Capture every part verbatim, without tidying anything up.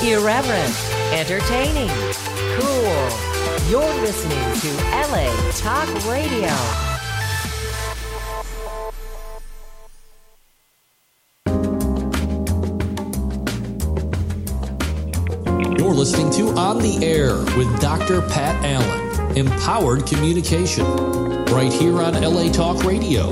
Irreverent, entertaining, cool. You're listening to L A Talk Radio. You're listening to On the Air with Doctor Pat Allen. Empowered communication. Right here on L A Talk Radio.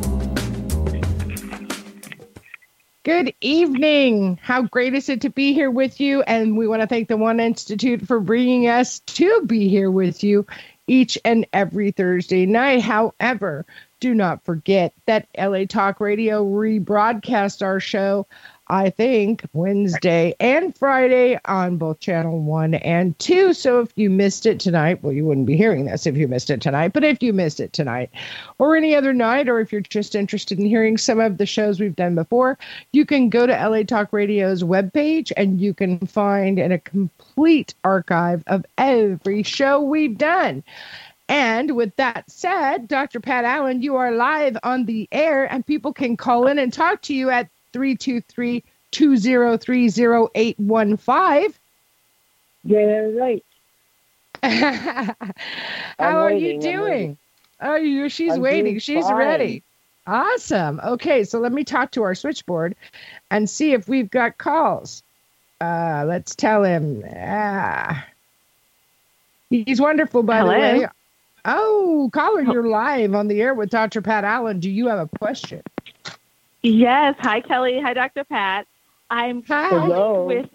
Good evening. How great is it to be here with you? And we want to thank the One Institute for bringing us to be here with you each and every Thursday night. However, do not forget that L A Talk Radio rebroadcast our show, I think, Wednesday and Friday on both Channel one and two. So if you missed it tonight, well, you wouldn't be hearing this if you missed it tonight. But if you missed it tonight or any other night, or if you're just interested in hearing some of the shows we've done before, you can go to L A Talk Radio's webpage and you can find in a complete archive of every show we've done. And with that said, Doctor Pat Allen, you are live on the air and people can call in and talk to you at three two three, two zero three, zero eight one five. Yeah, right. How I'm are waiting, you doing? Oh, you she's I'm waiting. doing She's fine. ready. Awesome. Okay, so let me talk to our switchboard and see if we've got calls. Uh, let's tell him. Ah. He's wonderful, by Hello. the way. Oh, caller, you're live on the air with Doctor Pat Allen. Do you have a question? Yes. Hi, Kelly. Hi, Doctor Pat. I'm Hi. calling Hello. with.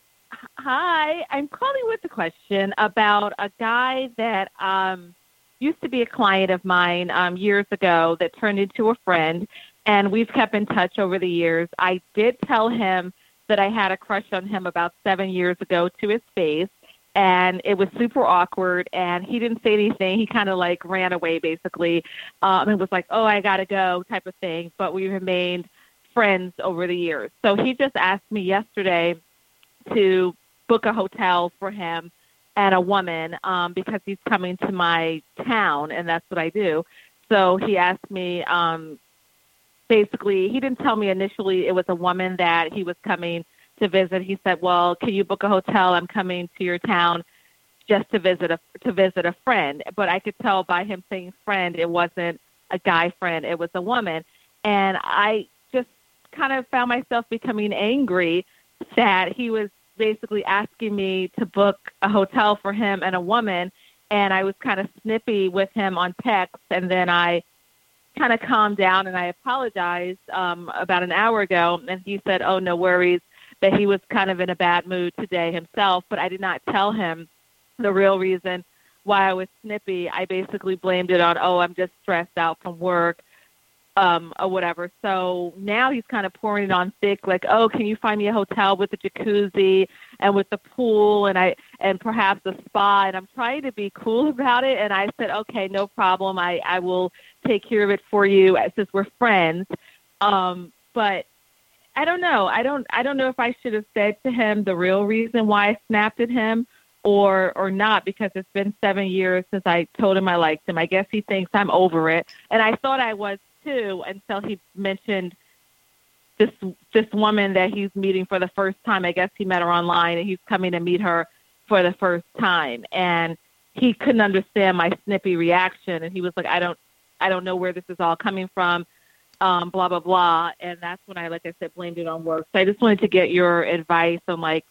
Hi. I'm calling with a question about a guy that um, used to be a client of mine um, years ago that turned into a friend, and we've kept in touch over the years. I did tell him that I had a crush on him about seven years ago to his face, and it was super awkward, and he didn't say anything. He kind of like ran away, basically. Um, it was like, oh, I got to go type of thing, but we remained friends over the years. So he just asked me yesterday to book a hotel for him and a woman um, because he's coming to my town, and that's what I do. So he asked me, um, basically, he didn't tell me initially it was a woman that he was coming to visit. He said, well, can you book a hotel? I'm coming to your town just to visit a to visit a friend. But I could tell by him saying friend, it wasn't a guy friend, it was a woman. And I just kind of found myself becoming angry that he was basically asking me to book a hotel for him and a woman. And I was kind of snippy with him on text. And then I kind of calmed down and I apologized um, about an hour ago. And he said, oh, no worries, that he was kind of in a bad mood today himself. But I did not tell him the real reason why I was snippy. I basically blamed it on, oh, I'm just stressed out from work. Um, or whatever. So now he's kind of pouring it on thick, like, oh, can you find me a hotel with a jacuzzi and with the pool and I and perhaps a spa? And I'm trying to be cool about it. And I said, okay, no problem. I, I will take care of it for you since we're friends. Um, but I don't know. I don't I don't know if I should have said to him the real reason why I snapped at him or or not, because it's been seven years since I told him I liked him. I guess he thinks I'm over it. And I thought I was too, until he mentioned this this woman that he's meeting for the first time. I guess he met her online and he's coming to meet her for the first time. And he couldn't understand my snippy reaction. And he was like, I don't I don't know where this is all coming from, um, blah, blah, blah. And that's when I, like I said, blamed it on work. So I just wanted to get your advice on, like,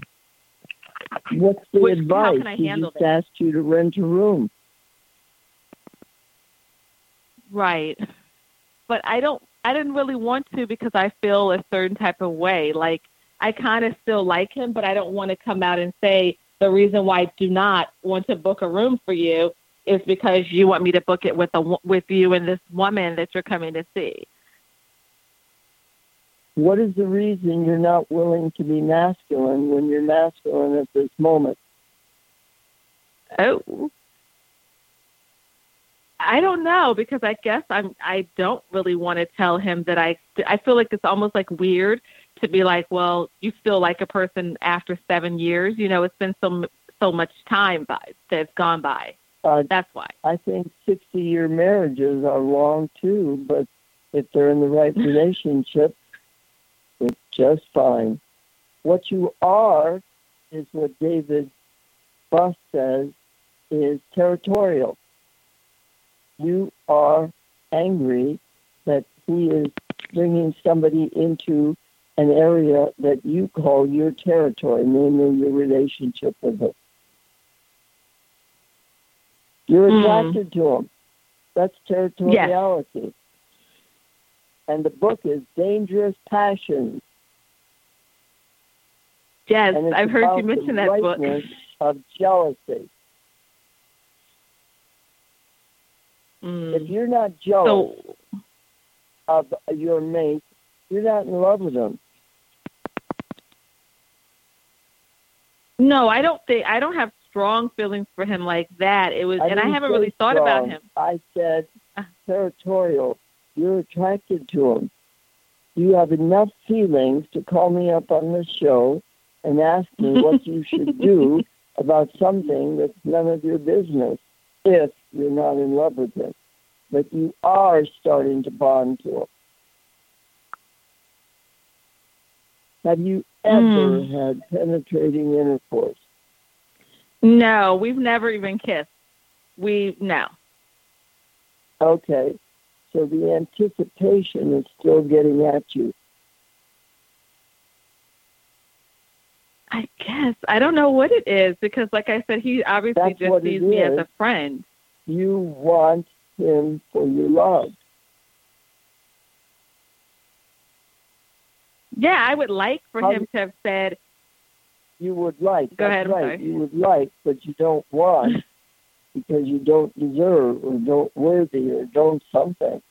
What's the which, advice? how can I He handle just this? asked you to rent a room. Right. But I don't, I didn't really want to because I feel a certain type of way. Like, I kind of still like him, but I don't want to come out and say the reason why I do not want to book a room for you is because you want me to book it with a, with you and this woman that you're coming to see. What is the reason you're not willing to be masculine when you're masculine at this moment? Oh. I don't know, because I guess I'm, I don't really want to tell him that I, I feel like it's almost like weird to be like, well, you still like a person after seven years. You know, it's been so, so much time by, that's gone by. Uh, That's why. I think sixty-year marriages are long, too, but if they're in the right relationship, it's just fine. What you are is what David Buss says is territorial. You are angry that he is bringing somebody into an area that you call your territory, namely your relationship with him. You're attracted mm. to him. That's territoriality. Yes. And the book is Dangerous Passions. Yes, I've heard you mention that book. Of jealousy. Mm. If you're not jealous so, of your mate, you're not in love with them. No, I don't think I don't have strong feelings for him like that. It was, I and I haven't really thought strong. about him. I said territorial. You're attracted to him. You have enough feelings to call me up on the show and ask me what you should do about something that's none of your business if you're not in love with him. But you are starting to bond to him. Have you ever mm. had penetrating intercourse? No, we've never even kissed. We, no. Okay. So the anticipation is still getting at you. I guess. I don't know what it is because, like I said, he obviously That's just sees me as a friend. You want him for your love. Yeah, I would like for How him to have said... You would like. Go That's ahead, right. You would like, but you don't want because you don't deserve or don't worthy or don't something.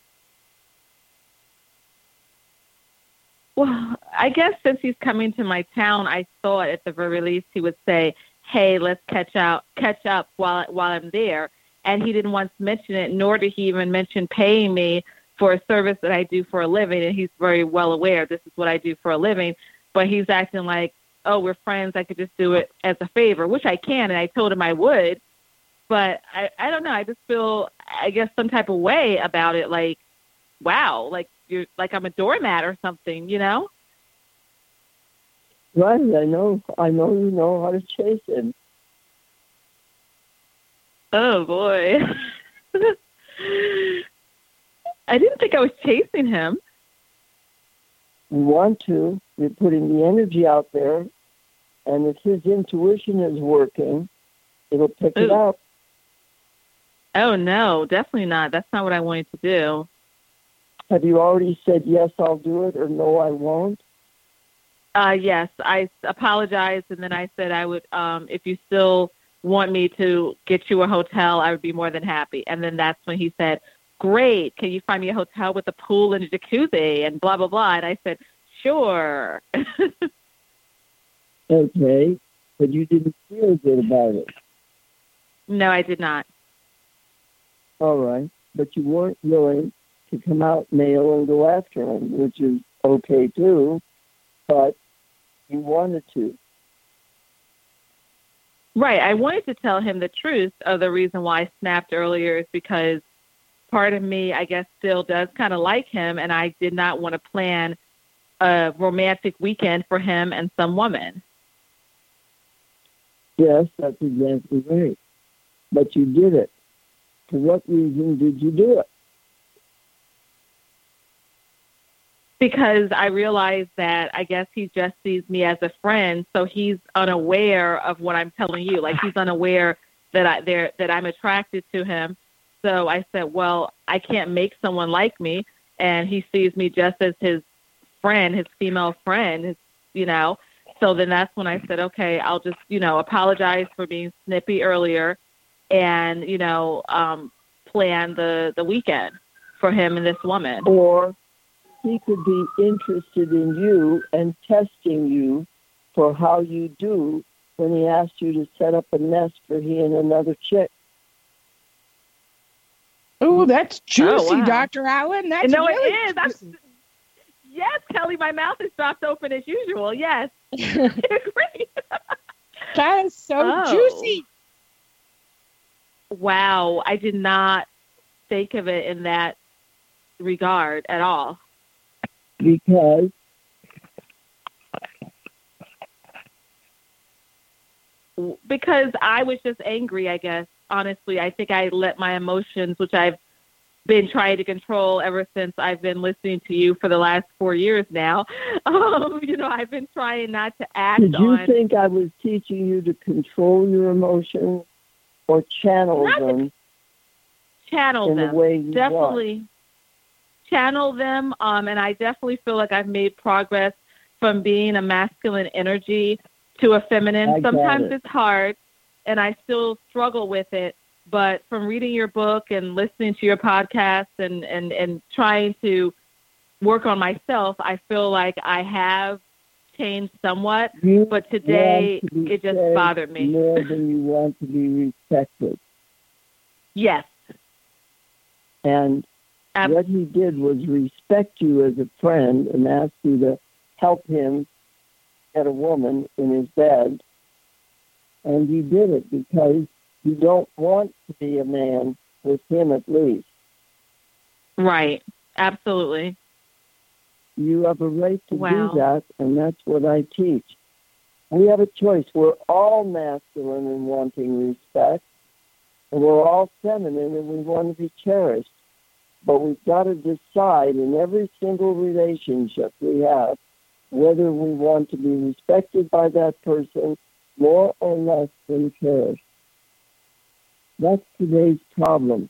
Well, I guess since he's coming to my town, I thought at the very least he would say, "Hey, let's catch out, catch up while while I'm there." And he didn't once mention it, nor did he even mention paying me for a service that I do for a living. And he's very well aware this is what I do for a living. But he's acting like, "Oh, we're friends. I could just do it as a favor," which I can, and I told him I would. But I, I don't know. I just feel, I guess, some type of way about it. Like, wow, like you're like I'm a doormat or something, you know? Right. I know. I know you know how to chase him. Oh boy. I didn't think I was chasing him. You want to. You're putting the energy out there, and if his intuition is working, it'll pick Ooh. it up. Oh, no, definitely not. That's not what I wanted to do. Have you already said, yes, I'll do it, or no, I won't? Uh, yes, I apologized, and then I said I would, um, if you still want me to get you a hotel, I would be more than happy. And then that's when he said, great, can you find me a hotel with a pool and a jacuzzi and blah, blah, blah. And I said, sure. Okay, but you didn't feel good about it. No, I did not. All right, but you weren't willing to come out male and go after him, which is okay too, but you wanted to. Right, I wanted to tell him the truth of the reason why I snapped earlier is because part of me, I guess, still does kind of like him, and I did not want to plan a romantic weekend for him and some woman. Yes, that's exactly right. But you did it. For what reason did you do it? Because I realized that I guess he just sees me as a friend, so he's unaware of what I'm telling you. Like he's unaware that I there that I'm attracted to him. So I said, well, I can't make someone like me, and he sees me just as his friend, his female friend, his, you know. So then that's when I said, okay, I'll just, you know, apologize for being snippy earlier and, you know, um, plan the, the weekend for him and this woman. Or he could be interested in you and testing you for how you do when he asked you to set up a nest for he and another chick. Oh, that's juicy, oh, wow. Doctor Allen. That's no, really it is. That's, yes, Kelly, my mouth is dropped open as usual. Yes. Great. That is so oh. juicy. Wow, I did not think of it in that regard at all. Because because I was just angry, I guess. Honestly, I think I let my emotions, which I've been trying to control ever since I've been listening to you for the last four years now. Um, you know, I've been trying not to act Did you on... think I was teaching you to control your emotions or channel Not them channel in them. the way you Definitely want? channel them, um, and I definitely feel like I've made progress from being a masculine energy to a feminine. I got Sometimes it. it's hard, and I still struggle with it. But from reading your book and listening to your podcast and, and, and trying to work on myself, I feel like I have changed somewhat. You But today, want to be it just said bothered me. more than you want to be respected. Yes. And Ab- what he did was respect you as a friend and ask you to help him get a woman in his bed. And you did it because you don't want to be a man, with him at least. Right. Absolutely. You have a right to Wow. do that, and that's what I teach. We have a choice. We're all masculine and wanting respect, and we're all feminine and we want to be cherished. But we've got to decide in every single relationship we have whether we want to be respected by that person more or less than cherished. That's today's problem.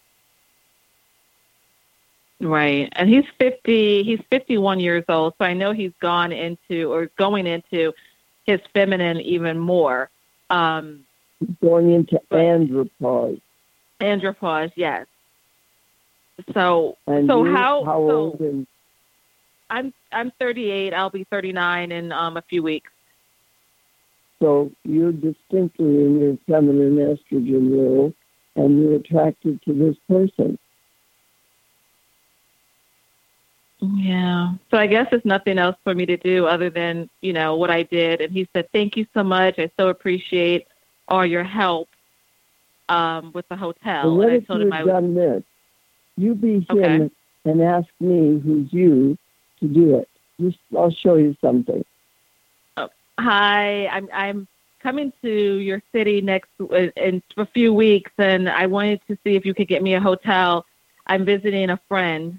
Right. And he's fifty, he's fifty-one years old. So I know he's gone into or going into his feminine even more. Um, Going into but- andropause. andropause, yes. So, And so you, how, how so old and I'm, I'm thirty-eight. I'll be thirty-nine in um, a few weeks. so you're distinctly in your feminine estrogen role, and you're attracted to this person. Yeah. So I guess there's nothing else for me to do other than, you know, what I did. And he said, thank you so much. I so appreciate all your help um, with the hotel. And what and I if told you him had I was, done this? You be him Okay. and ask me, who's you, to do it. Just, I'll show you something. hi, I'm, I'm coming to your city next in a few weeks, and I wanted to see if you could get me a hotel. I'm visiting a friend,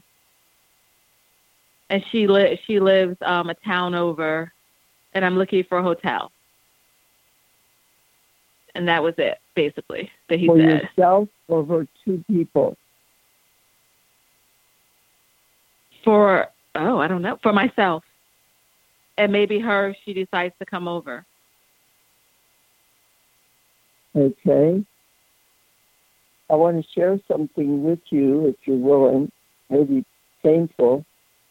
and she li- she lives um, a town over, and I'm looking for a hotel. And that was it, basically, that he For said. yourself or for two people? For, oh, I don't know, for myself. And maybe her if she decides to come over. Okay. I want to share something with you, if you're willing. Maybe painful.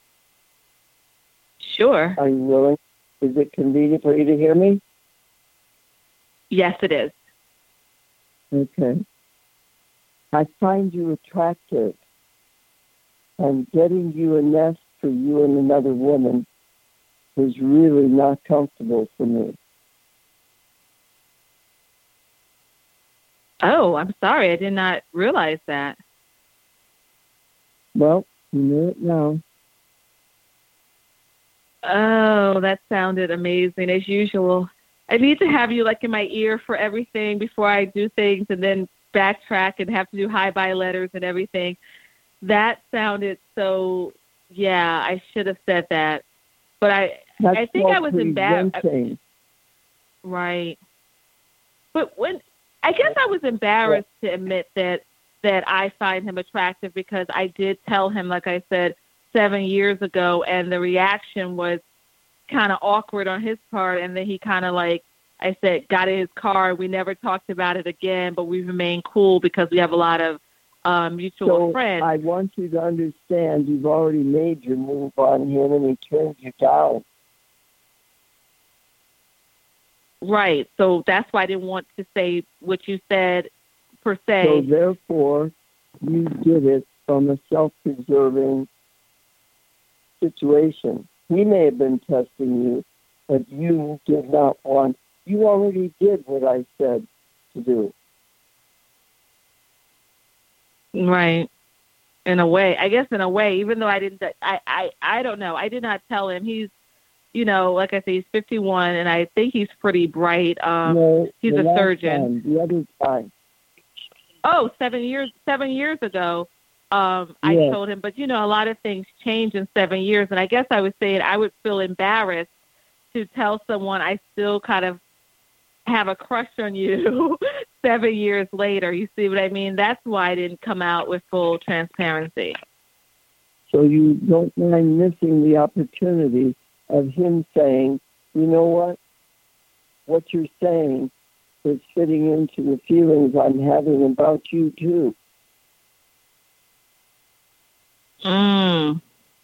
Sure. Are you willing? Is it convenient for you to hear me? Yes, it is. Okay. I find you attractive, and getting you a nest for you and another woman is really not comfortable for me. Oh, I'm sorry. I did not realize that. Well, you know it now. Oh, that sounded amazing, as usual. I need to have you like in my ear for everything before I do things and then backtrack and have to do hi-bye letters and everything. That sounded so, yeah, I should have said that. But I That's I think I was called embarrassed. presenting. Right. But when, I guess I was embarrassed to admit that, that I find him attractive because I did tell him, like I said, seven years ago, and the reaction was kind of awkward on his part. And then he kind of like, I said, got in his car. We never talked about it again, but we remained cool because we have a lot of um, mutual So friends. I want you to understand you've already made your move on him and he turned you down. Right. So that's why I didn't want to say what you said per se. So therefore, you did it from a self-preserving situation. He may have been testing you, but you did not want, you already did what I said to do. Right. In a way, I guess in a way, even though I didn't, I, I, I don't know. I did not tell him. He's you know, like I say, he's fifty-one, and I think he's pretty bright. Um, no, he's the a last surgeon. time, the other time. Oh, seven years, seven years ago, um, I Yes. told him, but you know, a lot of things change in seven years. And I guess I was saying I would feel embarrassed to tell someone I still kind of have a crush on you seven years later. You see what I mean? That's why I didn't come out with full transparency. So you don't mind missing the opportunity of him saying, you know what? What you're saying is fitting into the feelings I'm having about you, too. Mm.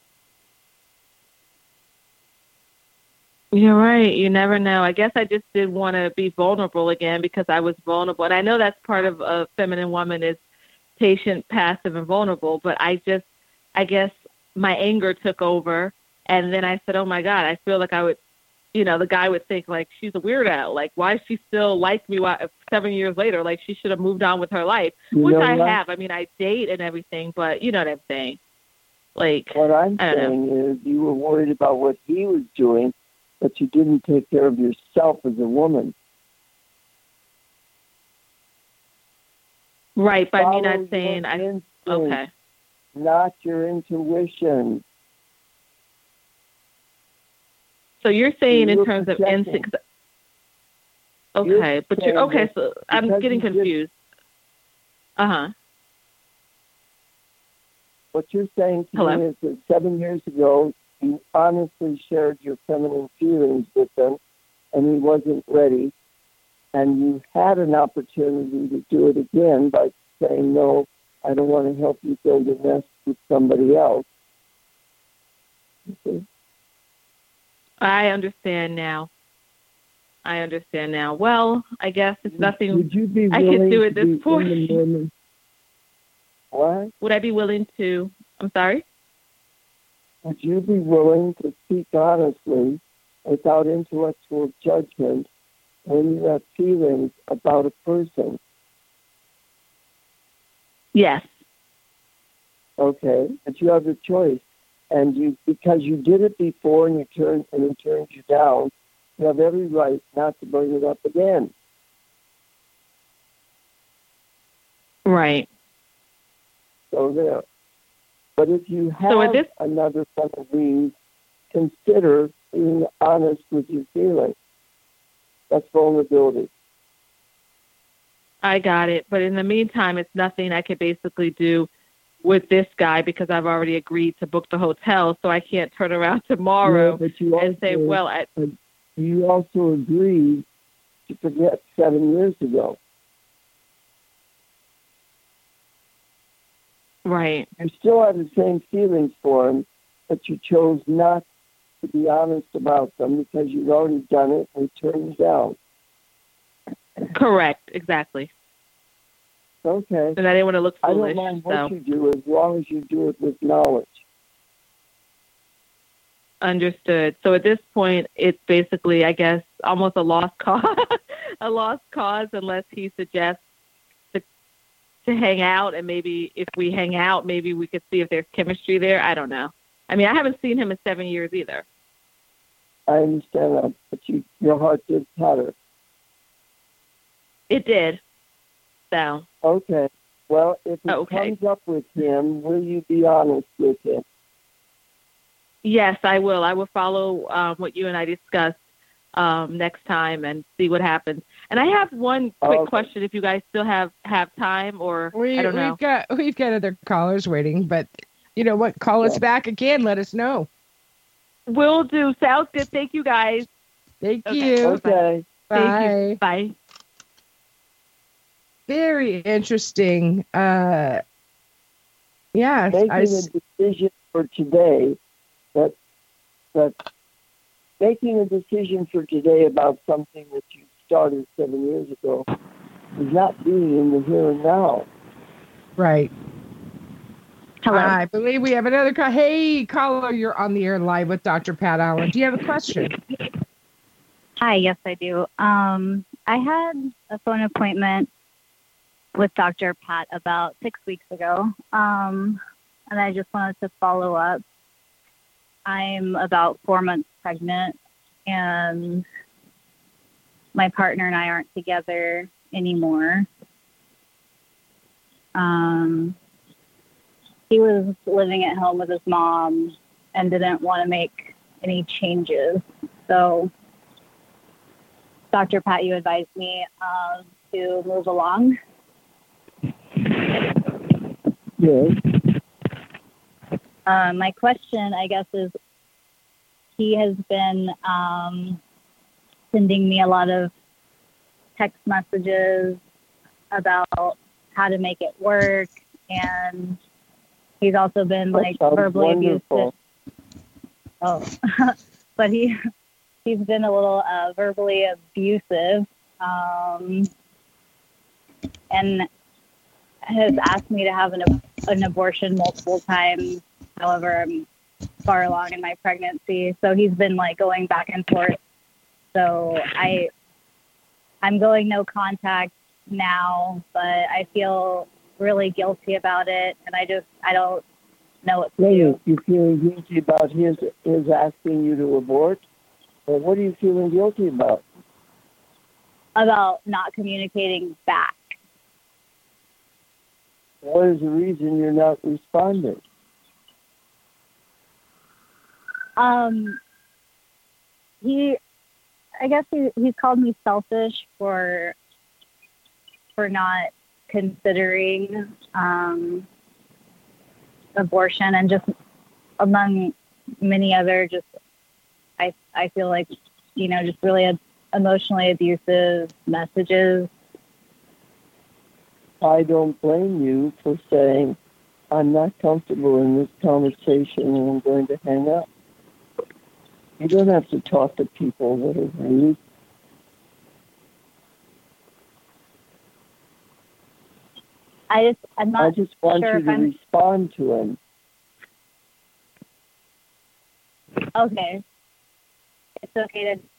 You're right. You never know. I guess I just did want to be vulnerable again because I was vulnerable. And I know that's part of a feminine woman is patient, passive, and vulnerable. But I just, I guess my anger took over. And then I said, oh, my God, I feel like I would, you know, the guy would think, like, she's a weirdo. Like, why is she still like me while, seven years later? Like, she should have moved on with her life, You which know I what? have. I mean, I date and everything, but you know what I'm saying. Like, What I'm I don't saying is you were worried about what he was doing, but you didn't take care of yourself as a woman. right, but I mean, Follow I'm saying, your I, instinct, okay. not your intuition. So you're saying in You're terms of projecting. instinct. Okay, You're but you're saying okay. that So I'm because getting you did- confused. Uh huh. What you're saying to Hello? me is that seven years ago, you honestly shared your feminine feelings with him, and he wasn't ready, and you had an opportunity to do it again by saying, no, I don't want to help you build a nest with somebody else. You see? I understand now. I understand now. Well, I guess it's nothing. Would you be I willing could do to at this be in point. the moment? What? Would I be willing to? I'm sorry. Would you be willing to speak honestly, without intellectual judgment, when you have feelings about a person? Yes. Okay, but you have a choice, and you because you did it before and you turned and it turned you down, you have every right not to bring it up again. Right. So there. But if you have So at this- another one of these, consider being honest with your feelings. That's vulnerability. I got it. But in the meantime, it's nothing I could basically do with this guy because I've already agreed to book the hotel, so I can't turn around tomorrow Yeah, but you and say, also- well, I, You also agreed to forget seven years ago. right. You still have the same feelings for him, but you chose not to be honest about them because you'd already done it and turned you down. Correct. Exactly. Okay. And I didn't want to look I foolish. don't mind what so you do as long as you do it with knowledge. understood. So at this point, it's basically, I guess, almost a lost cause, a lost cause unless he suggests to, to hang out. And maybe if we hang out, maybe we could see if there's chemistry there. I don't know. I mean, I haven't seen him in seven years either. I understand that, but you, your heart did patter. It did. So, Okay. Well, if it Okay. comes up with him, will you be honest with him? yes, I will. I will follow um, what you and I discussed um, next time and see what happens. And I have one quick Okay. question if you guys still have, have time or We, I don't know. We've got we've got other callers waiting, but you know what? Call us Yeah. back again. Let us know. Will do. Sounds good. Thank you, guys. Thank Okay. you. Okay. Bye. Thank you. Bye. Very interesting. Uh, yeah, Making I, a s- decision for today, that that making a decision for today about something that you started seven years ago is not being in the here and now. right. Hello. I believe we have another call. Hey, caller, you're on the air live with Doctor Pat Allen. Do you have a question? Hi, yes, I do. Um, I had a phone appointment with Doctor Pat about six weeks ago, um, and I just wanted to follow up. I'm about four months pregnant, and my partner and I aren't together anymore. Um, he was living at home with his mom and didn't want to make any changes. So, Doctor Pat, you advised me um, to move along. Yes. Uh, my question, I guess, is he has been um, sending me a lot of text messages about how to make it work, and he's also been That like sounds verbally wonderful. abusive. Oh, but he he's been a little uh, verbally abusive, um, and has asked me to have an an abortion multiple times. However, I'm far along in my pregnancy, so he's been like going back and forth. So I I'm going no contact now, but I feel really guilty about it, and I just I don't know what to Lady, do. you feeling guilty about his his asking you to abort? Or what are you feeling guilty about? About not communicating back. What is the reason you're not responding? Um, he, I guess he he's called me selfish for for not considering um, abortion, and just among many other just I I feel like you know just really emotionally abusive messages. I don't blame you for saying, I'm not comfortable in this conversation and I'm going to hang up. You don't have to talk to people that are rude. I just I'm not I just want sure you if to I'm respond to him. okay. It's okay to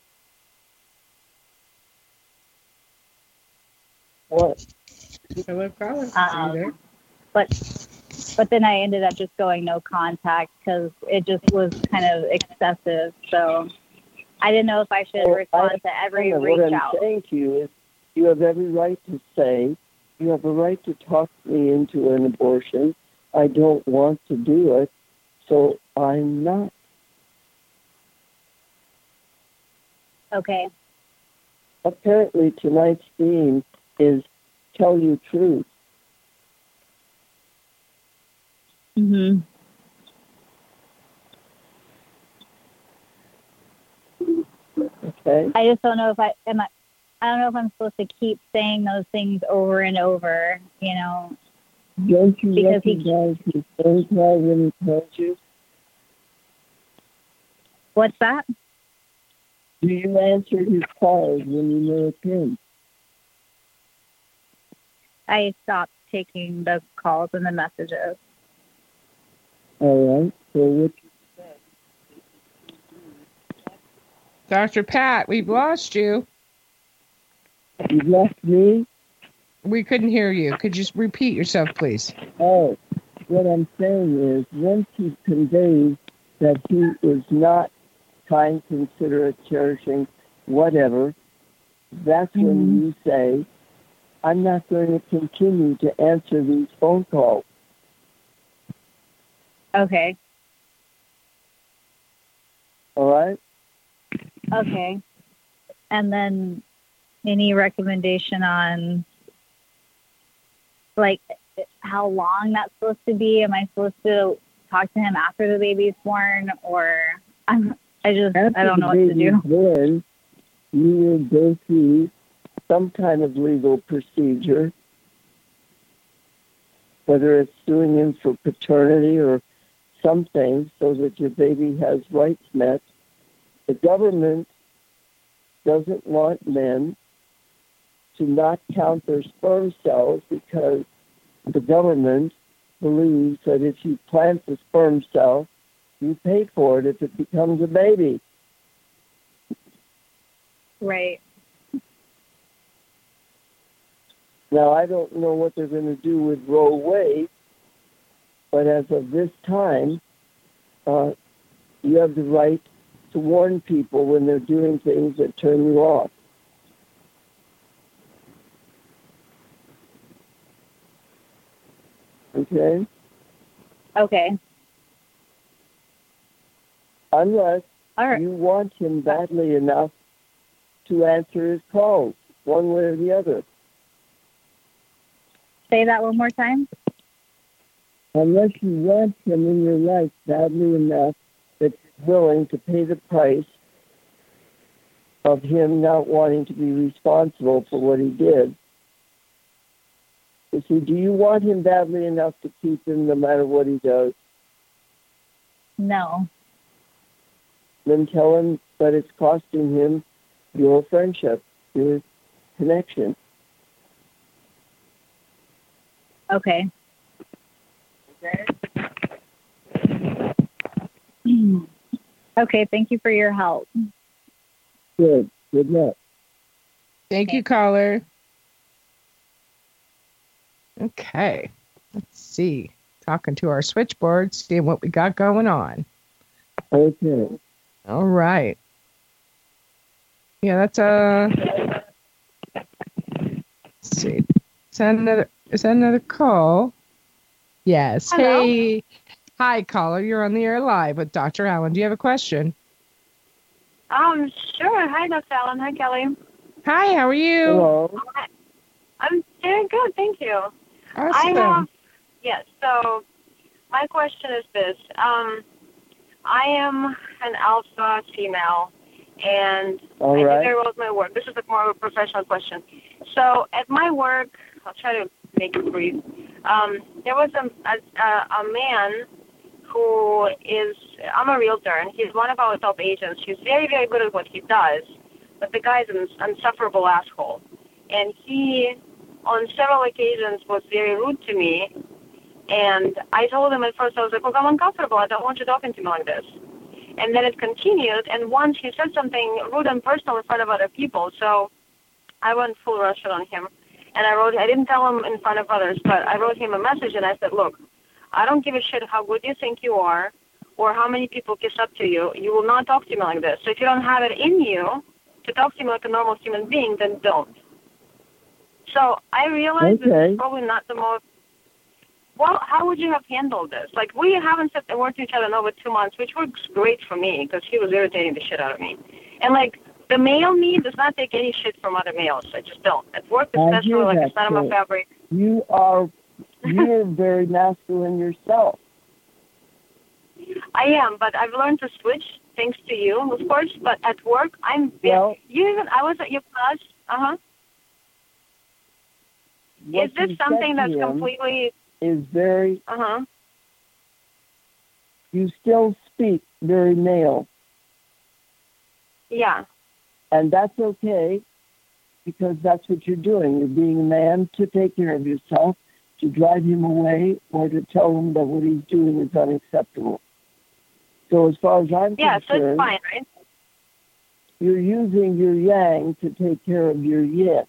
What? Hello, caller. Um, Are you there? but but then I ended up just going no contact because it just was kind of excessive. So I didn't know if I should Well, respond I- to every What reach I'm out. saying to you is you have every right to say, you have a right to talk me into an abortion. I don't want to do it, so I'm not. Okay. Apparently tonight's theme is tell you truth. Mhm. Okay? I just don't know if I am. I, I don't know if I'm supposed to keep saying those things over and over. You know. Don't you Because he- recognize his phone call when he tells you? What's that? Do you answer his calls when you know it's him? I stopped taking the calls and the messages. All right. So what you Doctor Pat, we've lost you. you left me? We couldn't hear you. Could you repeat yourself, please? Oh, what I'm saying is once he conveys that he is not kind, considerate, cherishing, whatever, that's when Mhm. you say, I'm not going to continue to answer these phone calls. Okay. All right? Okay. And then any recommendation on like how long that's supposed to be? Am I supposed to talk to him after the baby's born, or I'm I just After I don't know the what to baby's do. born, you will go through some kind of legal procedure, whether it's suing him for paternity or something, so that your baby has rights met. The government doesn't want men to not count their sperm cells because the government believes that if you plant the sperm cell, you pay for it if it becomes a baby. Right. Now, I don't know what they're going to do with Roe Wade, but as of this time, uh, You have the right to warn people when they're doing things that turn you off. Okay? Okay. Unless All right. you want him badly enough to answer his calls, one way or the other. Say that one more time. Unless you want him in your life badly enough that you're willing to pay the price of him not wanting to be responsible for what he did. You see, do you want him badly enough to keep him no matter what he does? No. Then tell him that it's costing him your friendship, your connection. Okay. Okay, thank you for your help. Good. Good luck. Thank you, caller. Okay. Let's see. Talking to our switchboard, seeing what we got going on. Okay. All right. Yeah, that's a. Let's see. Is that another? Is that another call? Yes. Hello. Hey. Hi, caller. You're on the air live with Doctor Allen. Do you have a question? Um, sure. Hi, Doctor Allen. Hi, Kelly. Hi. How are you? Hello. I'm doing good, thank you. Awesome. I have, yes, so my question is this. Um, I am an alpha female, and All I right. do very well at my work. This is a more of a professional question. So at my work, I'll try to make it brief. Um, there was a, a, a man who is, I'm a realtor, and he's one of our top agents. He's very, very good at what he does, but the guy's an insufferable asshole. And he, on several occasions, was very rude to me. And I told him at first, I was like, look, I'm uncomfortable. I don't want you talking to me like this. And then it continued, and once he said something rude and personal in front of other people, so I went full Russian on him. And I wrote, I didn't tell him in front of others, but I wrote him a message, and I said, look, I don't give a shit how good you think you are or how many people kiss up to you. You will not talk to me like this. So if you don't have it in you to talk to me like a normal human being, then don't. So I realized Okay. this is probably not the most, well, how would you have handled this? Like, we haven't sat and worked with each other in over two months, which works great for me because he was irritating the shit out of me. And, like, the male me does not take any shit from other males. I just don't. At work, I especially, hear like, that, it's not on my too. fabric. You are you're very masculine yourself. I am, but I've learned to switch, thanks to you, of course. But at work, I'm very, Well- you even, I was at your class, uh-huh. What Is this you something said to that's him completely, is very, uh-huh. you still speak very male. Yeah. And that's okay because that's what you're doing. You're being a man to take care of yourself, to drive him away, or to tell him that what he's doing is unacceptable. So as far as I'm Yeah, so concerned, it's fine, right? you're using your yang to take care of your yin.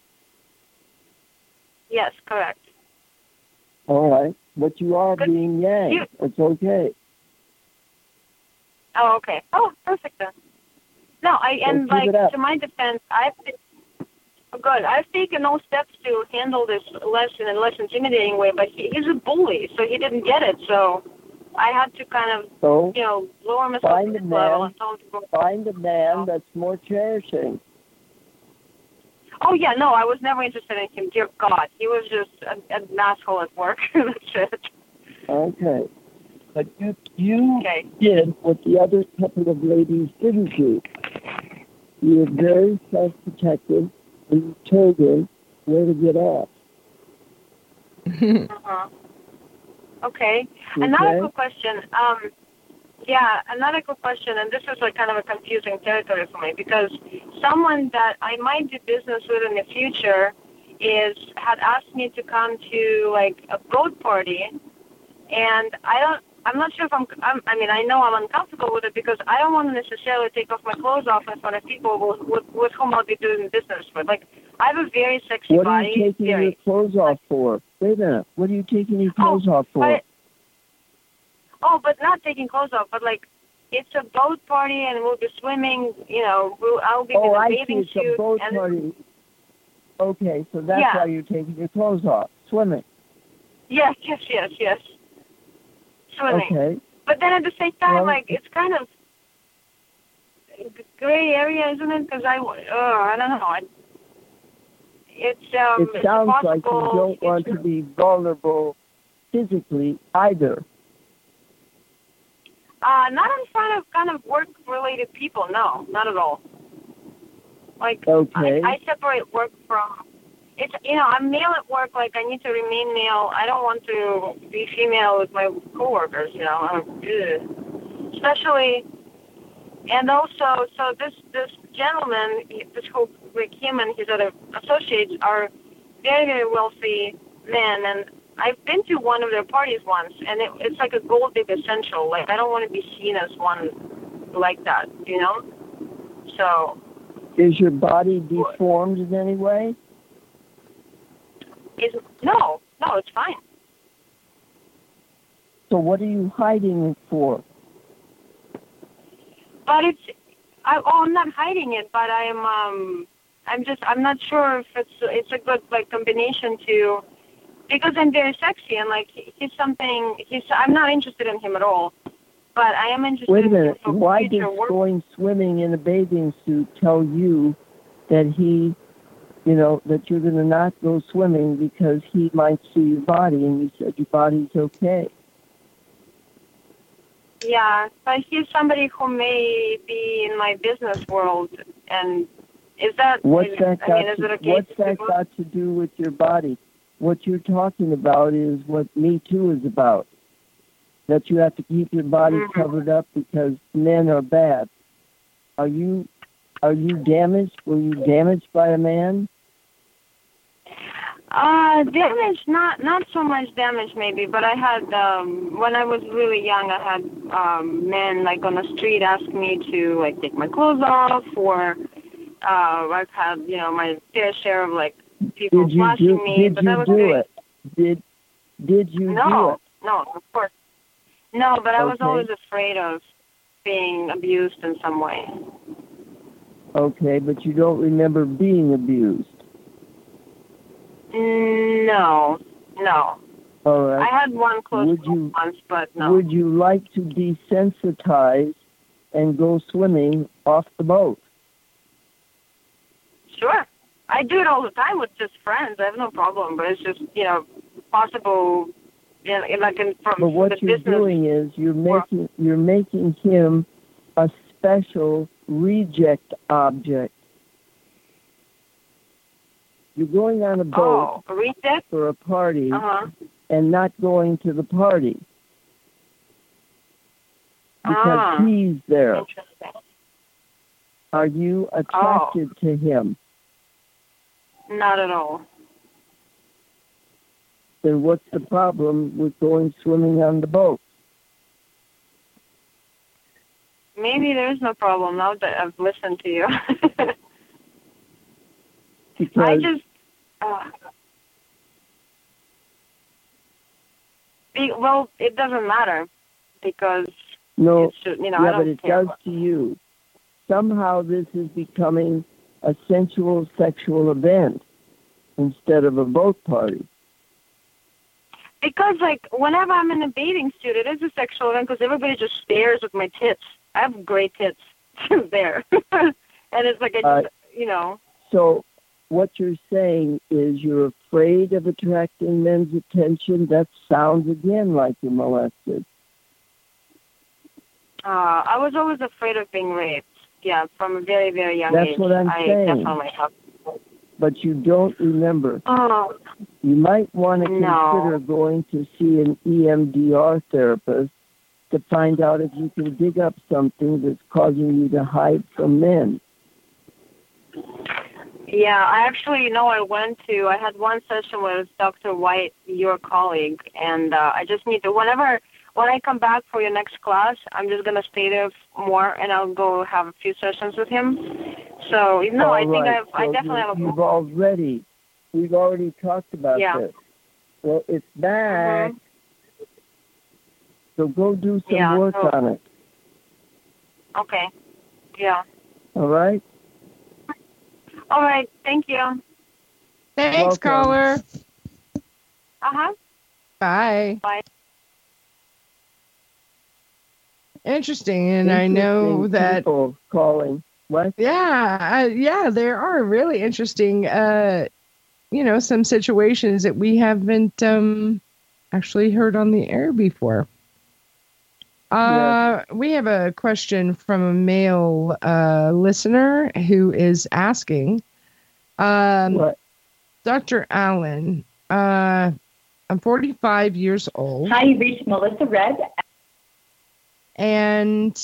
Yes, correct. All right. But you are Good. being yang. You- It's okay. Oh, okay. Oh, perfect then. No, I So and keep like it up. to my defense, I've oh, good. I've taken all steps to handle this less in a less intimidating way, but he, he's a bully, so he didn't get it. So I had to kind of, So you know, lower myself Find to a this level man. and tell him to go. find a man that's more cherishing. Oh yeah, no, I was never interested in him. Dear God, he was just a, an asshole at work. That's it. Okay. But you, you Okay. did what the other couple of ladies didn't do. You were very self-protective, and you told him where to get off. Uh-huh. Okay. Another Okay? quick question. Um, yeah, another quick question, and this is like kind of a confusing territory for me because someone that I might do business with in the future is had asked me to come to like a boat party, and I don't. I'm not sure if I'm, I'm. I mean, I know I'm uncomfortable with it because I don't want to necessarily take off my clothes off in front of people with, with, with whom I'll be doing business with. Like, I have a very sexy What are body. you taking very, your clothes off for? Wait a minute. What are you taking your clothes off for? but- Oh, but not taking clothes off, but like, it's a boat party and we'll be swimming. You know, we'll, I'll be Oh, in a I see. bathing It's a suit. boat and, party. Okay, so that's Yeah. why you're taking your clothes off. Swimming. Yes, yes, yes, yes. Swimming. Okay. But then at the same time, Well- like, it's kind of gray area, isn't it? Because I, oh, I don't know. I, it's um. It sounds it's like you possible- don't want to be vulnerable physically either. Uh, not in front of kind of work-related people. No, not at all. Like, Okay. I, I separate work from. It's you know I'm male at work. Like I need to remain male. I don't want to be female with my coworkers. You know, I'm, ugh. Especially, and also, so this this gentleman, this whole like him and his other associates are very very wealthy men, and I've been to one of their parties once, and it, it's like a gold digger essential. Like I don't want to be seen as one like that. You know, so. Is your body deformed in any way? Is no, no, it's fine. So what are you hiding it for? But it's, I, oh, I'm not hiding it, but I'm, um, I'm just, I'm not sure if it's, it's a good like combination to, because I'm very sexy and like he's something, he's, I'm not interested in him at all, but I am interested Wait a in him minute. for Why does future work. going swimming in a bathing suit tell you that he, you know, that you're going to not go swimming because he might see your body and you said your body's okay? Yeah, but he's somebody who may be in my business world, and is that, What's is, that I got mean, is to, it okay what's to that go- got to do with your body? What you're talking about is what Me Too is about. That you have to keep your body Mhm. covered up because men are bad. Are you are you damaged? Were you damaged by a man? Uh, damage, not not so much damage maybe, but I had, um, when I was really young, I had um, men like on the street ask me to like take my clothes off, or uh, I've had, you know, my fair share of like people Did you flashing do, me, did but that you was do very, it? Did did you do no, it? no, of course. No, but I was Okay. always afraid of being abused in some way. Okay, but you don't remember being abused. No, no. All right. I had one close Would you- once, but no. Would you like to desensitize and go swimming off the boat? Sure. I do it all the time with just friends. I have no problem, but it's just, you know, possible, you know, like in, from But what the you're business. doing is you're world. making you're making him a special reject object. You're going on a boat Oh, reject? for a party Uh-huh. and not going to the party because Ah. he's there. Interesting. Are you attracted to him? Not at all. Then what's the problem with going swimming on the boat? Maybe there is no problem now that I've listened to you. Because I just, uh, be, well, it doesn't matter because no, it's just, you know, I yeah, don't but it care. does to you. Somehow this is becoming a sensual sexual event instead of a boat party. Because, like, whenever I'm in a bathing suit, it is a sexual event because everybody just stares at my tits. I have great tits there. And it's like, I just, Uh, you know. So what you're saying is you're afraid of attracting men's attention. That sounds again like you're molested. Uh, I was always afraid of being raped. Yeah, from a very, very young That's age. what I'm I saying. definitely have. But you don't remember. Oh, You might want to No. consider going to see an E M D R therapist to find out if you can dig up something that's causing you to hide from men. yeah, I actually know I went to, I had one session with Doctor White, your colleague, and uh, I just need to, whenever, when I come back for your next class, I'm just going to stay there more, and I'll go have a few sessions with him. So, no, I All think right. I've, I So definitely you, have a... You've already, we've already talked about Yeah. this. Well, it's back. Mhm. So go do some Yeah, work so- on it. Okay. Yeah. All right? All right. Thank you. Uh Thanks, Welcome. caller. huh. Bye. Bye. Interesting, and I know Interesting that. people calling. What? Yeah, uh, yeah, there are really interesting, uh, you know, some situations that we haven't um, actually heard on the air before. Uh, We have a question from a male uh, listener who is asking, um, What? Doctor Allen, uh, I'm forty-five years old. Hi, you reached Melissa Red. And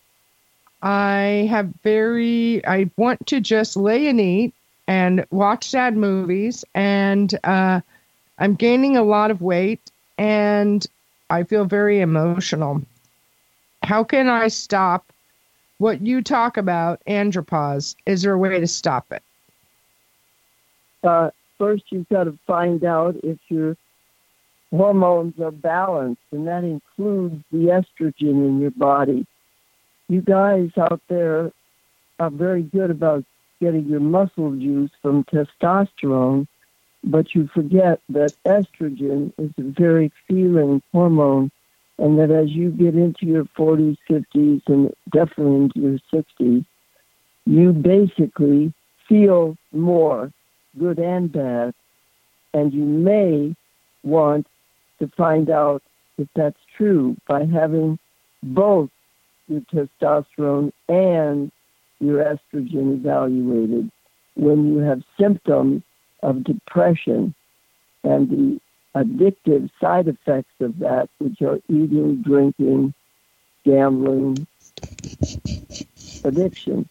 I have very, I want to just lay and eat and watch sad movies. And uh, I'm gaining a lot of weight and I feel very emotional. How can I stop what you talk about, andropause? Is there a way to stop it? Uh, first, you've got to find out if your hormones are balanced, and that includes the estrogen in your body. You guys out there are very good about getting your muscle juice from testosterone, but you forget that estrogen is a very feeling hormone, and that as you get into your forties, fifties, and definitely into your sixties, you basically feel more, good and bad, and you may want to find out if that's true by having both your testosterone and your estrogen evaluated when you have symptoms of depression and the addictive side effects of that, which are eating, drinking, gambling, addiction.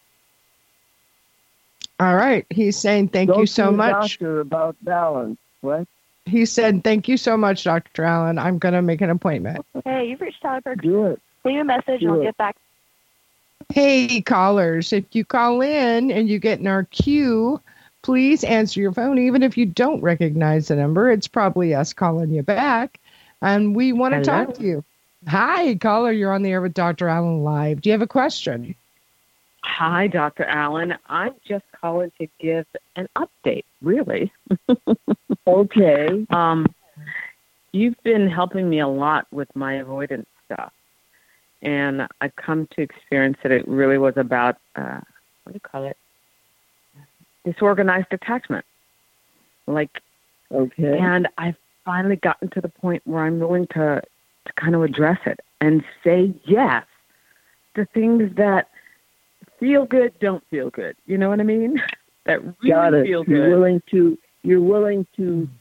All right. He's saying thank Go you to so a much. doctor about balance. What? He said, thank you so much, Doctor Allen. I'm going to make an appointment. Hey, you've reached Tyler Berg. Do it. Leave a message Do and I'll it. get back. Hey, callers, if you call in and you get in our queue, please answer your phone. Even if you don't recognize the number, it's probably us calling you back. And we want to Hello. talk to you. Hi, caller. You're on the air with Doctor Allen Live. Do you have a question? Hi, Doctor Allen. I'm just calling to give an update, really. Okay. Um, you've been helping me a lot with my avoidance stuff. And I've come to experience that it really was about, uh, what do you call it? Disorganized attachment. Like, Okay. and I've finally gotten to the point where I'm willing to, to kind of address it and say yes to things that feel good, don't feel good. You know what I mean? That really Got it. feel You're good. willing to you're willing to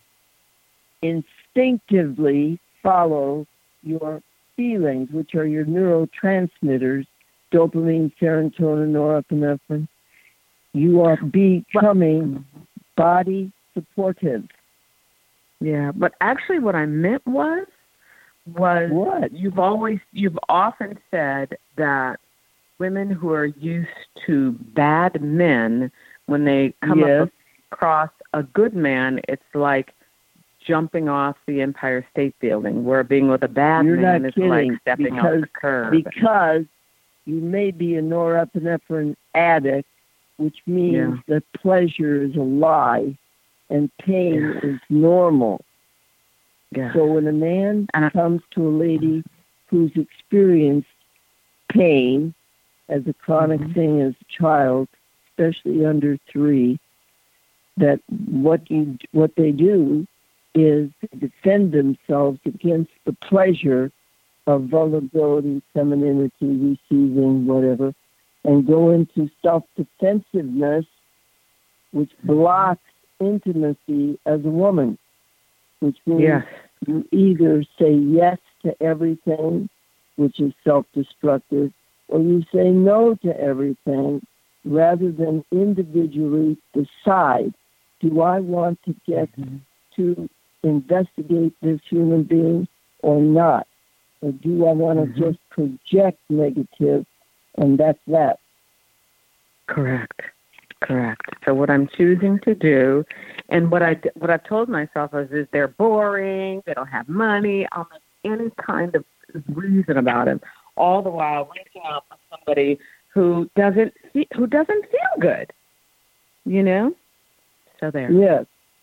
instinctively follow your feelings, which are your neurotransmitters, dopamine, serotonin, norepinephrine. You are becoming body supportive. Yeah, but actually what I meant was, was What? you've always, you've often said that women who are used to bad men, when they come Yes. up across a good man, it's like jumping off the Empire State Building, where being with a bad You're man not is kidding, like stepping off because- the curb. Because you may be a norepinephrine addict, which means Yeah. that pleasure is a lie and pain Yeah. is normal. yeah. So when a man And I- comes to a lady who's experienced pain as a chronic Mhm. thing as a child, especially under three, that what you what they do is they defend themselves against the pleasure of vulnerability, femininity, receiving, whatever, and go into self-defensiveness, which blocks intimacy as a woman, which means Yes. you either say yes to everything, which is self-destructive, or you say no to everything rather than individually decide, do I want to get Mhm. to investigate this human being or not? Or do I want to Mhm. just project negative and that's that? Correct. Correct. So what I'm choosing to do, and what I what I've told myself is, is they're boring. They don't have money. I'll make any kind of reason about it. All the while reaching out for somebody somebody who doesn't fe- who doesn't feel good. You know? So there. Yes.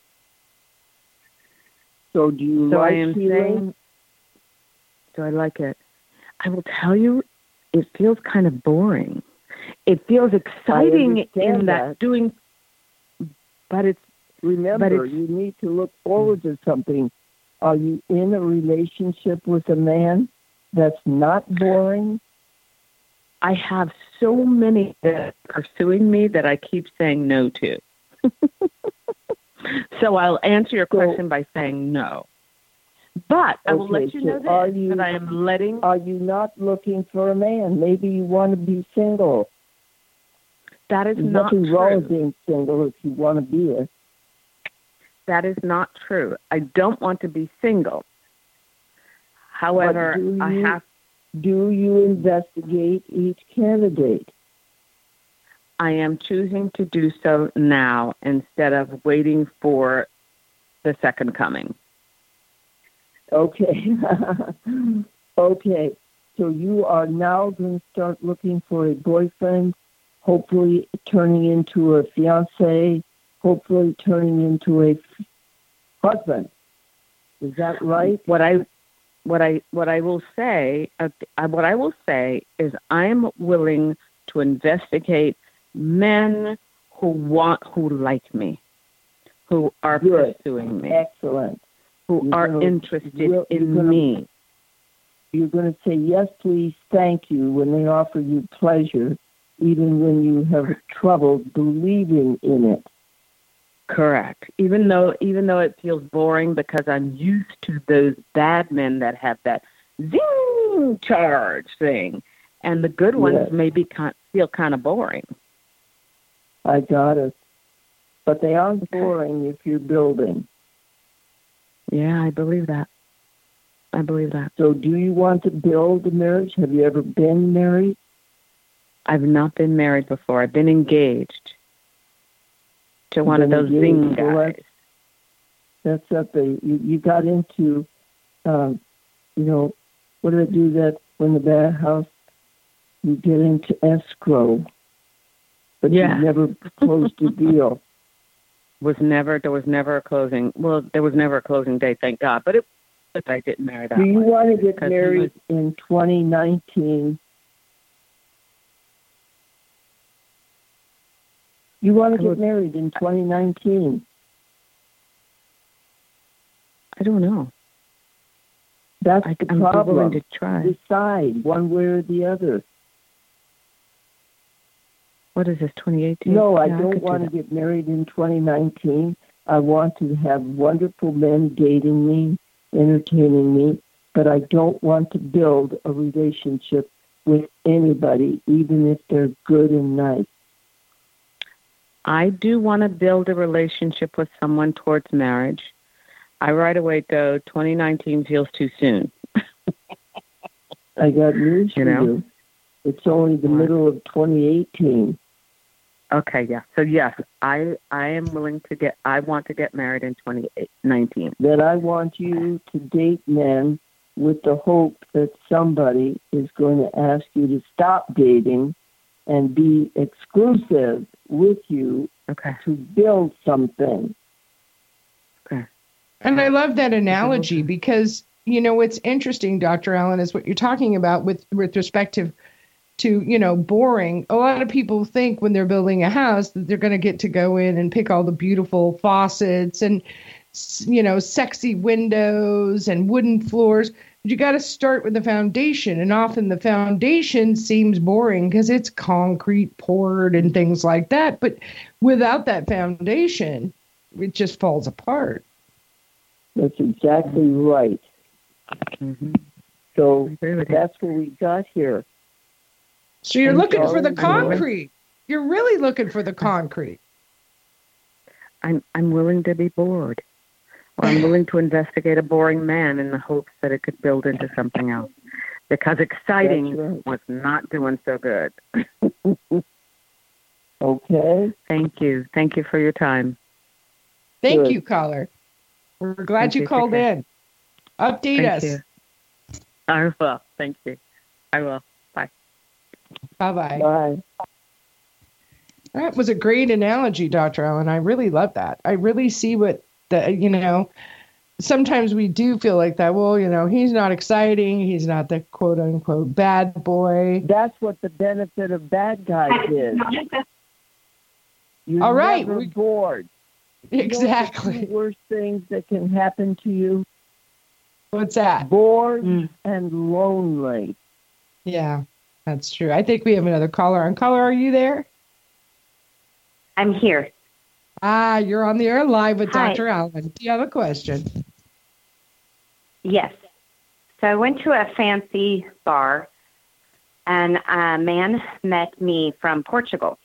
So do you so like I am healing? saying, do I like it? I will tell you, it feels kind of boring. It feels exciting in that, that doing, but it's remember but it's, you need to look forward to something. Are you in a relationship with a man that's not boring? I have so many that are pursuing me that I keep saying no to. So I'll answer your question so, by saying no. But I will okay, let you so know this, are you, that I am letting... Are you not looking for a man? Maybe you want to be single. That is There's not nothing true. wrong with being single if you want to be it. That is not true. I don't want to be single. However, you, I have... Do you investigate each candidate? I am choosing to do so now instead of waiting for the second coming. Okay. Okay. So you are now going to start looking for a boyfriend, hopefully turning into a fiancé, hopefully turning into a f- husband. Is that right? What I what I what I will say uh, what I will say is I am willing to investigate men who want, who like me, who are Good. pursuing me. Excellent. Who you're are gonna, interested you're, in you're gonna, me. You're going to say, yes, please, thank you, when they offer you pleasure, even when you have trouble believing in it. Correct. Even though, even though it feels boring because I'm used to those bad men that have that zing charge thing. And the good ones yes. maybe can't feel kind of boring. I got it. But they aren't boring if you're building. Yeah, I believe that. I believe that. So do you want to build a marriage? Have you ever been married? I've not been married before. I've been engaged to one of those zing guys. That's, that's up there. You, you got into, um, you know, what do they do that when the bad house, you get into escrow, but yeah. you never closed the deal. Was never there was never a closing. Well, there was never a closing date, thank God. But it, but I didn't marry that. Do you one want to get married was, in twenty nineteen? You want to get would, married in twenty nineteen? I don't know. That's I, the I'm problem. willing to try. Decide one way or the other. What is this, twenty eighteen? No, yeah, I don't I want do to get married in twenty nineteen. I want to have wonderful men dating me, entertaining me, but I don't want to build a relationship with anybody, even if they're good and nice. I do want to build a relationship with someone towards marriage. I right away go, twenty nineteen feels too soon. I got news you for know? you. It's only the what? middle of twenty eighteen. Okay, yeah. So yes, I I am willing to get. I want to get married in twenty nineteen. Then I want you to date men with the hope that somebody is going to ask you to stop dating and be exclusive with you okay. to build something. Okay. And I love that analogy because, you know, what's interesting, Doctor Allen, is what you're talking about with, with respect to, to, you know, boring. A lot of people think when they're building a house that they're going to get to go in and pick all the beautiful faucets and, you know, sexy windows and wooden floors. But you got to start with the foundation. And often the foundation seems boring because it's concrete poured and things like that. But without that foundation, it just falls apart. That's exactly right. Mm-hmm. So that's what we got here. So you're I'm looking sorry, for the I'm concrete. You're really looking for the concrete. I'm I'm willing to be bored. Or I'm willing to investigate a boring man in the hopes that it could build into something else. Because exciting right. was not doing so good. Okay. Thank you. Thank you for your time. Thank Good. you, caller. We're glad Thank you, you. called Take in. Update Thank us. you. I will. Thank you. I will. Bye. Bye-bye. Bye. That was a great analogy, Doctor Allen. I really love that. I really see what the, you know, sometimes we do feel like that. Well, you know, he's not exciting. He's not the quote unquote bad boy. That's what the benefit of bad guys is. You're All right. never We, bored. exactly. You know the two worst things that can happen to you? What's that? Bored Mm. and lonely. Yeah, that's true. I think we have another caller on. Caller, are you there? I'm here. Ah, you're on the air live with Hi. Doctor Allen. Do you have a question? Yes. So I went to a fancy bar, and a man met me from Portugal.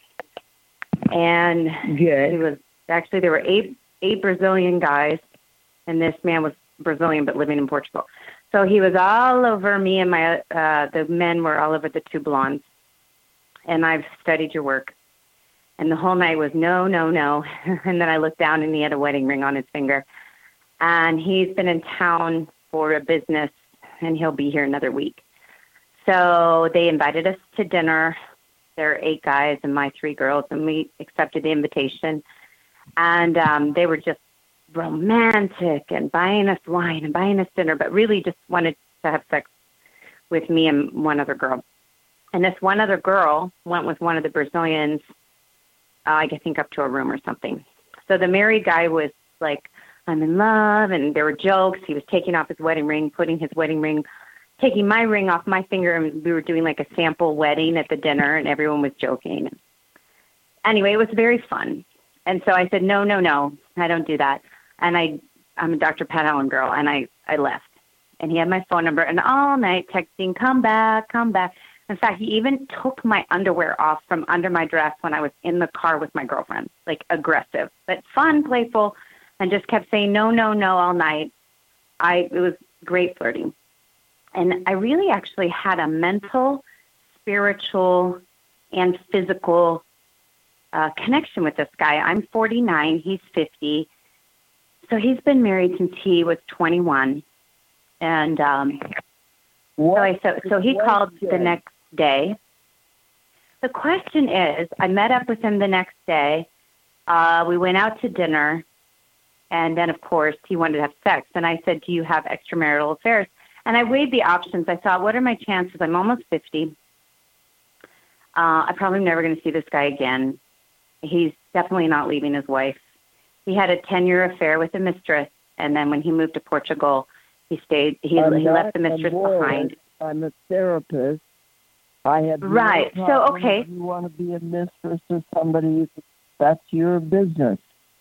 And Good. he was actually there were eight eight Brazilian guys, and this man was Brazilian but living in Portugal. So he was all over me, and my uh, the men were all over the two blondes. And I've studied your work. And the whole night was no, no, no. And then I looked down, and he had a wedding ring on his finger. And he's been in town for a business, and he'll be here another week. So they invited us to dinner. There are eight guys and my three girls, and we accepted the invitation. And um, they were just romantic and buying us wine and buying us dinner, but really just wanted to have sex with me and one other girl. And this one other girl went with one of the Brazilians, uh, I think up to a room or something. So the married guy was like, I'm in love, and there were jokes. He was taking off his wedding ring, putting his wedding ring, taking my ring off my finger, and we were doing like a sample wedding at the dinner, and everyone was joking. Anyway, it was very fun. And so I said, no, no, no, I don't do that. And I, I'm a Doctor Pat Allen girl, and I, I left. And he had my phone number, and all night texting, come back, come back. In fact, he even took my underwear off from under my dress when I was in the car with my girlfriend, like aggressive, but fun, playful, and just kept saying no, no, no all night. I It was great flirting. And I really actually had a mental, spiritual, and physical uh, connection with this guy. I'm forty-nine. He's fifty. So he's been married since he was twenty-one. And um, so, I, so, so he called the next day. The question is, I met up with him the next day. Uh, we went out to dinner. And then, of course, he wanted to have sex. And I said, do you have extramarital affairs? And I weighed the options. I thought, what are my chances? I'm almost fifty. Uh, I'm probably never going to see this guy again. He's definitely not leaving his wife. He had a ten-year affair with a mistress, and then when he moved to Portugal, he stayed. He, he left the mistress behind. I'm a therapist. I have right. No so okay. If you want to be a mistress of somebody, that's your business.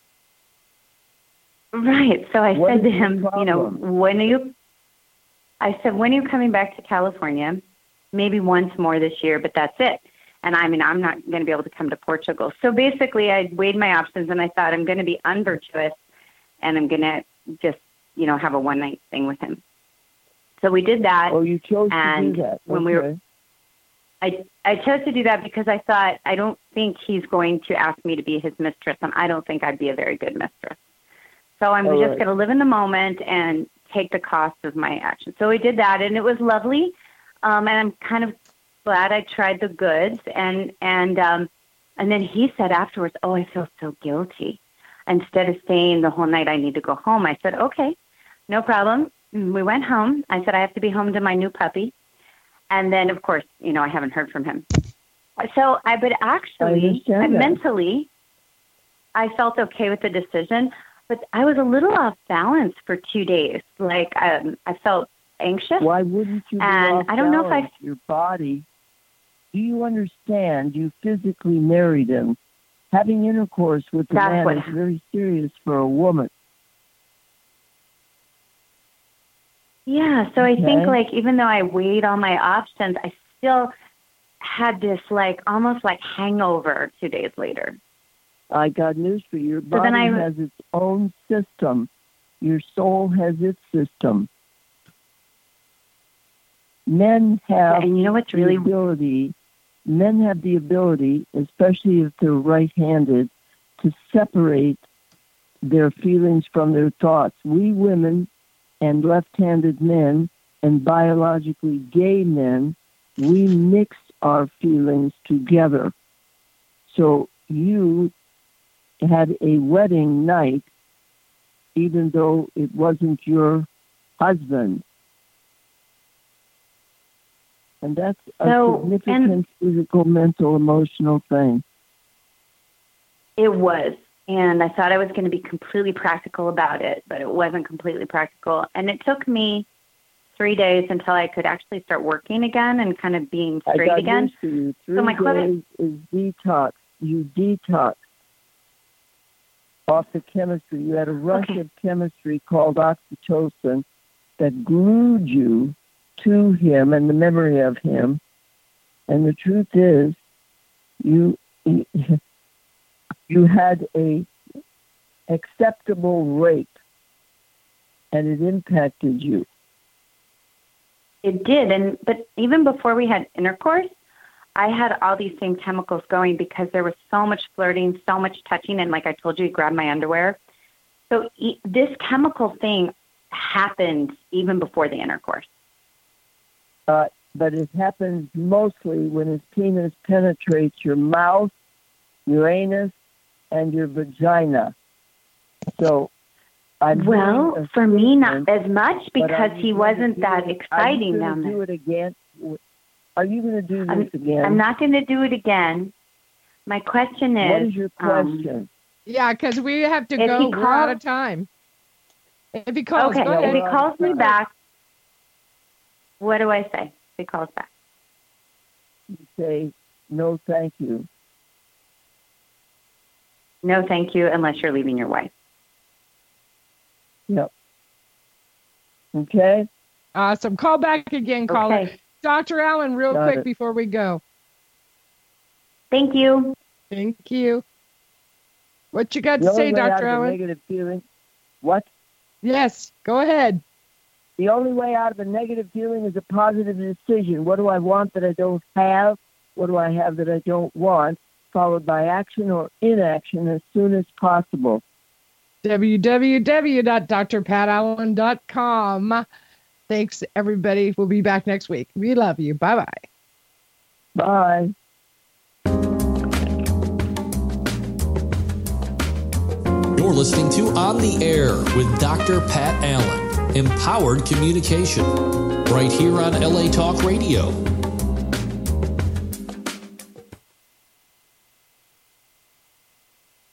Right. So I what said to him, you know, when are you? I said, when are you coming back to California? Maybe once more this year, but that's it. And I mean, I'm not going to be able to come to Portugal. So basically, I weighed my options, and I thought I'm going to be unvirtuous, and I'm going to just, you know, have a one night thing with him. So we did that. Oh, you chose and to do that. Okay. When we were, I I chose to do that because I thought I don't think he's going to ask me to be his mistress, and I don't think I'd be a very good mistress. So I'm All just right. going to live in the moment and take the cost of my actions. So we did that, and it was lovely. Um, and I'm kind of glad I tried the goods. And and um, and then he said afterwards, oh, I feel so guilty. Instead of staying the whole night, I need to go home. I said, okay, no problem. We went home. I said, I have to be home to my new puppy. And then, of course, you know, I haven't heard from him. So I, but actually, I I mentally, I felt okay with the decision. But I was a little off balance for two days. Like um, I felt anxious. Why wouldn't you? And be off I don't know if I. balance? Your body. Do you understand? You physically married him. Having intercourse with a That's man what- is very serious for a woman. Yeah. So I Okay. think like even though I weighed all my options, I still had this like almost like hangover two days later. I got news for you. Your So body then I- has its own system. Your soul has its system. Men have And you know what's really the ability, men have the ability, especially if they're right-handed, to separate their feelings from their thoughts. We women and left-handed men and biologically gay men, we mix our feelings together. So you had a wedding night, even though it wasn't your husband. And that's a So, significant and- physical, mental, emotional thing. It was. And I thought I was going to be completely practical about it, but it wasn't completely practical. And it took me three days until I could actually start working again and kind of being I straight got again. news for you. Three So my days question- is detox. You detox off the chemistry. You had a rush Okay. of chemistry called oxytocin that glued you to him and the memory of him. And the truth is, you you had a acceptable rate, and it impacted you. It did, and but even before we had intercourse, I had all these same chemicals going because there was so much flirting, so much touching, and like I told you, he grabbed my underwear. So e- this chemical thing happened even before the intercourse. Uh, but it happens mostly when his penis penetrates your mouth, your anus, and your vagina. So, I'm Well, doing a for me, not statement, as much but are because you he gonna wasn't do that it- exciting Are you down going to do there. it again? Are you going to do this I'm, again? I'm not going to do it again. My question is, What is your um, question? Yeah, because we have to If go. he We're out calls- of time. If he calls, okay, go if ahead. he calls me back, what do I say? If he calls back. You say, no, thank you. No, thank you, unless you're leaving your wife. Yep. Okay? Awesome. Call back again, caller. Okay. Doctor Allen, real Got quick it. before we go. Thank you. Thank you. What you got The to only say, way out Doctor of a Allen? negative feeling, what? Yes, go ahead. The only way out of a negative feeling is a positive decision. What do I want that I don't have? What do I have that I don't want? Followed by action or inaction as soon as possible. w w w dot dr pat allen dot com. Thanks, everybody. We'll be back next week. We love you. Bye-bye. Bye. You're listening to On the Air with Doctor Pat Allen. Empowered communication. Right here on L A Talk Radio.